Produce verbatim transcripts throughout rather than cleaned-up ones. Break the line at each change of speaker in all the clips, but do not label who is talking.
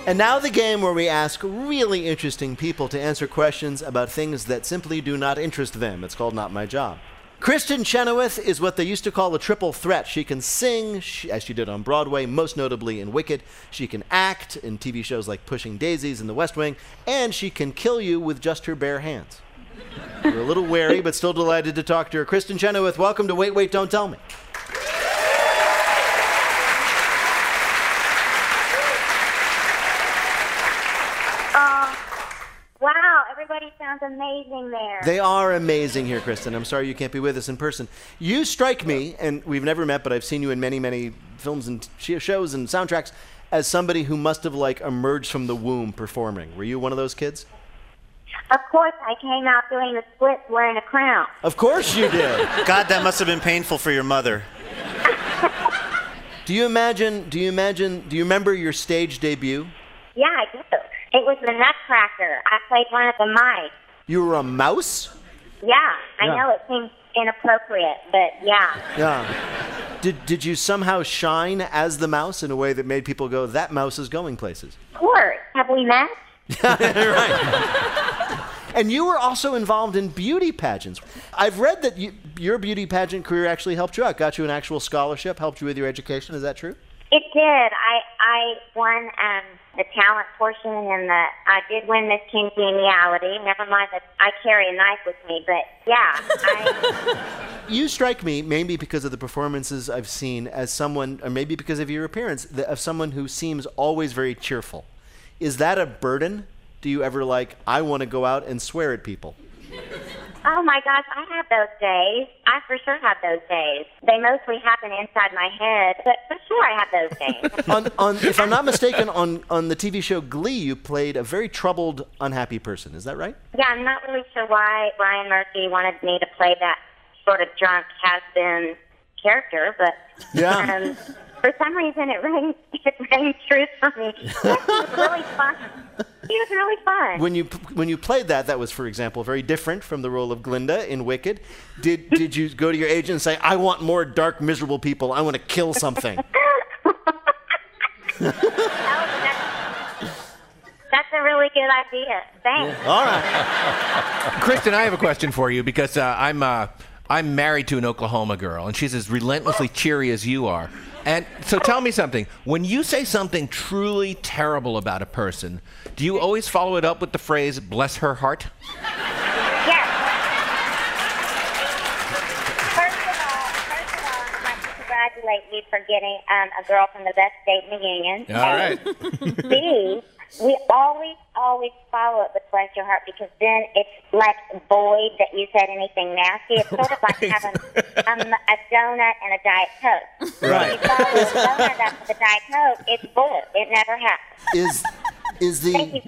And now the game where we ask really interesting people to answer questions about things that simply do not interest them. It's called Not My Job. Kristin Chenoweth is what they used to call a triple threat. She can sing, she, as she did on Broadway, most notably in Wicked. She can act in T V shows like Pushing Daisies and The West Wing. And she can kill you with just her bare hands. We're a little wary, but still delighted to talk to her. Kristin Chenoweth, welcome to Wait, Wait, Don't Tell Me.
Wow, everybody sounds amazing there.
They are amazing here, Kristin. I'm sorry you can't be with us in person. You strike me, and we've never met, but I've seen you in many, many films and shows and soundtracks, as somebody who must have, like, emerged from the womb performing. Were you one of those kids?
Of course, I came out doing the splits wearing a crown.
Of course you did.
God, that must have been painful for your mother.
Do you imagine, do you imagine, do you remember your stage debut?
Yeah, I do. It was the Nutcracker. I played one of the mice.
You were a mouse?
Yeah, I
Yeah.
know it seems inappropriate, but yeah.
Yeah. Did, did you somehow shine as the mouse in a way that made people go, that mouse is going places?
Of course. Have we met?
Right. And you were also involved in beauty pageants. I've read that you, your beauty pageant career actually helped you out, got you an actual scholarship, helped you with your education. Is that true?
It did. I I won um, the talent portion, and the I did win Miss Congeniality. Never mind that I carry a knife with me, but yeah. I,
You strike me, maybe because of the performances I've seen, as someone, or maybe because of your appearance, th- of someone who seems always very cheerful. Is that a burden? Do you ever like, I want to go out and swear at people?
oh my gosh, I have those days. I for sure have those days. They mostly happen inside my head, but for sure I have those days.
on, on, if I'm not mistaken, on, on the T V show Glee, you played a very troubled, unhappy person. Is that right?
Yeah, I'm not really sure why Ryan Murphy wanted me to play that sort of drunk, has-been character, but
Yeah.
um, for some reason it rang, it rang true for me. It was really fun. It was really fun.
When you when you played that, that was, for example, very different from the role of Glinda in Wicked. Did did you go to your agent and say, I want more dark, miserable people. I want to kill something?
That's a really good idea. Thanks.
All right.
Kristin, I have a question for you because uh, I'm uh, I'm married to an Oklahoma girl, and she's as relentlessly cheery as you are. And so tell me something. When you say something truly terrible about a person, do you always follow it up with the phrase, bless her heart?
Yes. First of all, first of all, I'd like to congratulate you for getting um, a girl from the best state in the union.
All right.
B, we always, always follow it with bless your heart because then it's like void that you said anything nasty. It's sort of like having um, a donut and a Diet Coke.
Right.
If you follow the donut up with a Diet Coke, it's void. It never happens.
Is is
Thank you,
the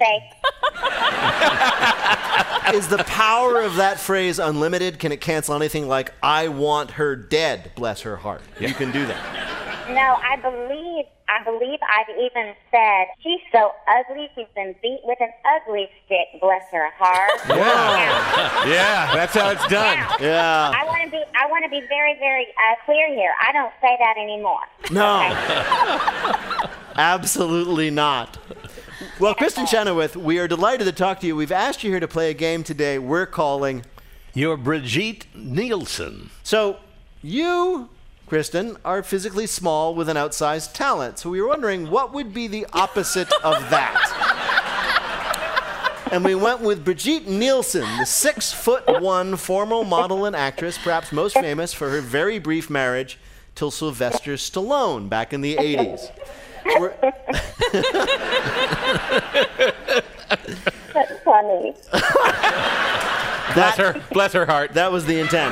Faith.
is the power of that phrase unlimited? Can it cancel anything like I want her dead, bless her heart? You can do that.
No, I believe I believe I've even said she's so ugly. She's been beat with an ugly stick. Bless her heart.
Yeah. Yeah, that's how it's done.
Now,
Yeah.
I want to be I want to be very very uh, clear here. I don't say that anymore.
No.
Okay?
Absolutely not. Well, Kristin Chenoweth, we are delighted to talk to you. We've asked you here to play a game today we're calling...
You're Brigitte Nielsen.
So, you, Kristin, are physically small with an outsized talent. So we were wondering, what would be the opposite of that? And we went with Brigitte Nielsen, the six-foot-one former model and actress, perhaps most famous for her very brief marriage to Sylvester Stallone back in the eighties. We're-
That's funny.
Bless her, bless her heart.
That was the intent.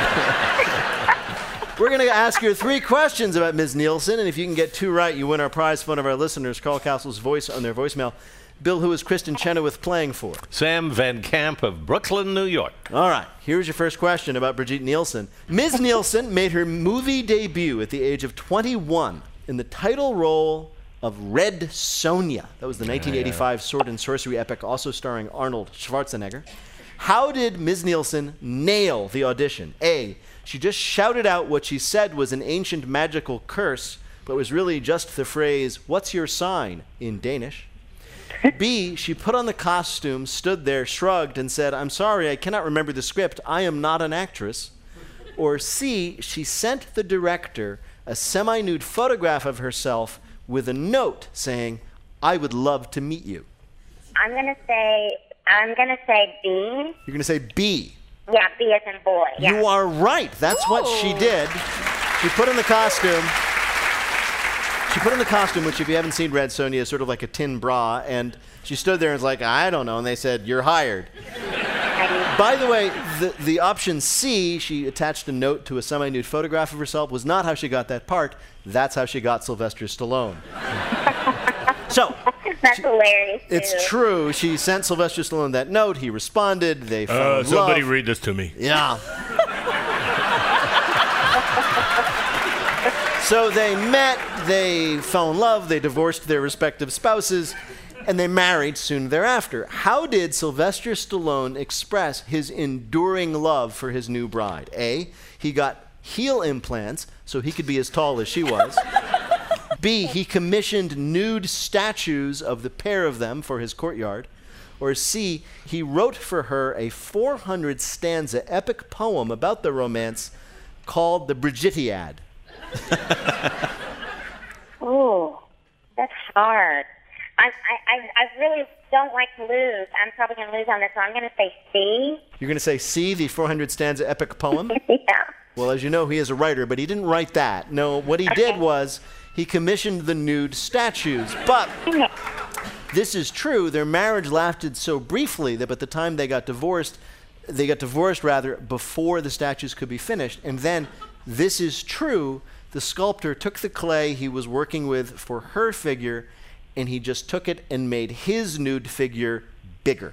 We're going to ask you three questions about Miz Nielsen, and if you can get two right, you win our prize from one of our listeners, Carl Castle's voice on their voicemail. Bill, who is Kristin Chenoweth playing for?
Sam Van Camp of Brooklyn, New York.
All right, here's your first question about Brigitte Nielsen. Miz Nielsen made her movie debut at the age of twenty-one in the title role of Red Sonja. That was the nineteen eighty-five sword and sorcery epic, also starring Arnold Schwarzenegger. How did Miz Nielsen nail the audition? A, she just shouted out what she said was an ancient magical curse, but was really just the phrase, "What's your sign?" in Danish. B, she put on the costume, stood there, shrugged, and said, "I'm sorry, I cannot remember the script. I am not an actress." Or C, she sent the director a semi-nude photograph of herself with a note saying, "I would love to meet you."
I'm gonna say I'm gonna say B.
You're going to say B.
Yeah, B as in boy. Yeah.
You are right. That's what she did. She put on the costume. She put on the costume, which if you haven't seen Red Sonja, is sort of like a tin bra, and she stood there and was like, "I don't know," and they said, "You're hired." By the way, the, the option C, she attached a note to a semi-nude photograph of herself, was not how she got that part. That's how she got Sylvester Stallone. So,
That's
she,
hilarious. Too.
it's true. She sent Sylvester Stallone that note. He responded. They fell
Uh,
in
somebody
love.
read this to me.
Yeah. So they met, they fell in love, they divorced their respective spouses, and they married soon thereafter. How did Sylvester Stallone express his enduring love for his new bride? A, he got heel implants so he could be as tall as she was. B, he commissioned nude statues of the pair of them for his courtyard. Or C, he wrote for her a four hundred stanza epic poem about the romance called the Brigittiad.
Ooh, that's hard. I, I, I I really don't like to lose. I'm probably going to lose on this, so I'm going to say C.
You're going to say C, the four hundred stanza epic poem?
Yeah.
Well, as you know, he is a writer, but he didn't write that. No, what he did was he commissioned the nude statues. But this is true. Their marriage lasted so briefly that by the time they got divorced, they got divorced rather before the statues could be finished. And then, this is true, the sculptor took the clay he was working with for her figure, and he just took it and made his nude figure bigger.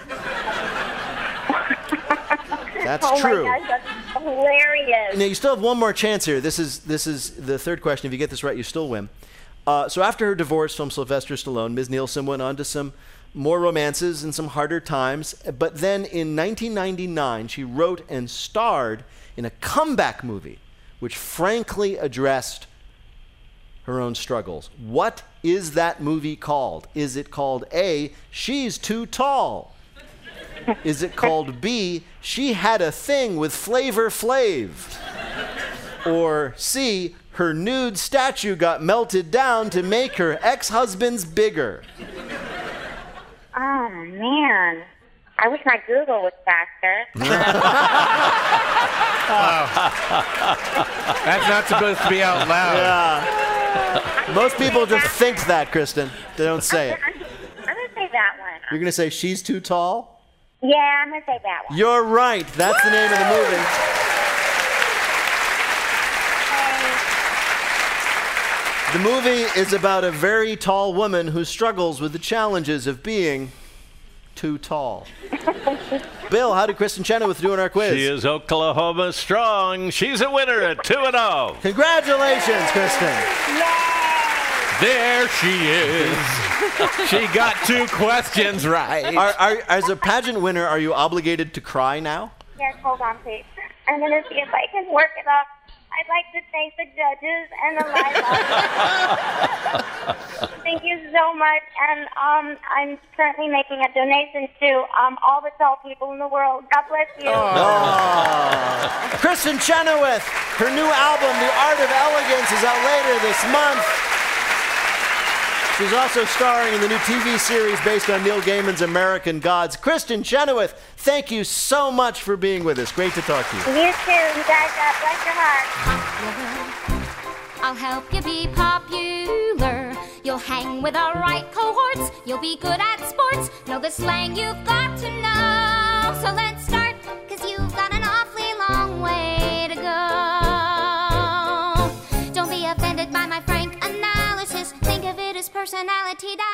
That's
oh
true.
my gosh, that's hilarious.
Now, you still have one more chance here. This is this is the third question. If you get this right, you still win. Uh, so after her divorce from Sylvester Stallone, Miz Nielsen went on to some more romances and some harder times. But then in nineteen ninety-nine, she wrote and starred in a comeback movie, which frankly addressed her own struggles. What is that movie called? Is it called A, She's Too Tall? Is it called B, She Had a Thing with Flavor Flav? Or C, Her nude statue got melted down to make her ex-husband's bigger?
Oh, man. I wish my Google was faster.
That's not supposed to be out loud.
Yeah. Most people just think that, Kristen. They don't say it.
I'm, I'm going to say that one.
You're going to say She's Too Tall?
Yeah, I'm going to say that one.
You're right. That's the name of the movie. The movie is about a very tall woman who struggles with the challenges of being too tall. Bill, how did Kristen Chenoweth do in our quiz?
She is Oklahoma strong. She's a winner at two and oh.
Congratulations, Kristen.
There she is. She got two questions right.
Are, are, as a pageant winner, are you obligated to cry now?
Yes, hold on, please. I'm going to see if I can work it up. I'd like to thank the judges and the live audience. Thank you so much. And um, I'm currently making a donation to um, all the tall people in the world. God bless you.
Oh. Kristen Chenoweth, her new album, The Art of Elegance, is out later this month. She's also starring in the new T V series based on Neil Gaiman's American Gods. Kristen Chenoweth, thank you so much for being with us. Great to talk to you.
You too. You guys, God bless your heart.
I'll help you be popular. You'll hang with the right cohorts. You'll be good at sports. Know the slang you've got to know. So let's start, cause you've got an awfully long way to go. Don't be offended by my frank analysis. Think of it as personality.